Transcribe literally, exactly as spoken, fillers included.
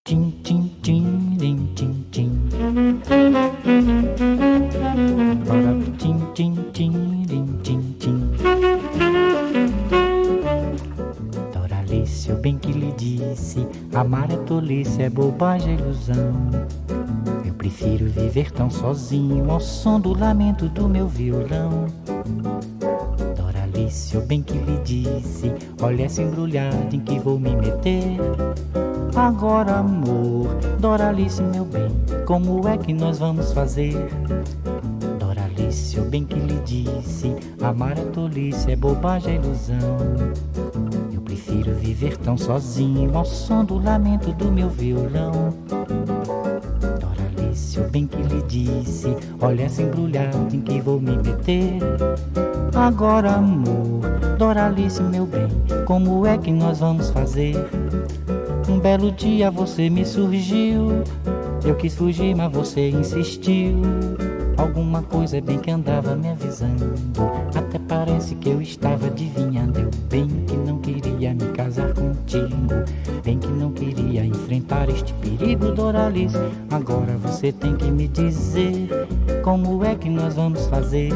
Tim, tim, tim, lim, tim, tim. Para tim, tim, tim, lim, tim, tim. Doralice, eu bem que lhe disse, amar é tolice, é bobagem, é ilusão. Eu prefiro viver tão sozinho ao som do lamento do meu violão. Doralice, eu bem que lhe disse, olha essa embrulhada em que vou me meter. Agora, amor, Doralice, meu bem, como é que nós vamos fazer? Doralice, eu bem que lhe disse, amar é tolice, é bobagem, é ilusão. Eu prefiro viver tão sozinho ao som do lamento do meu violão. Doralice, eu bem que lhe disse, olha essa embrulhada em que vou me meter. Agora, amor, Doralice, meu bem, como é que nós vamos fazer? Um belo dia você me surgiu, eu quis fugir, mas você insistiu. Alguma coisa é bem que andava me avisando, até parece que eu estava adivinhando. Eu bem que não queria me casar contigo, bem que não queria enfrentar este perigo, Doralice. Agora você tem que me dizer, como é que nós vamos fazer?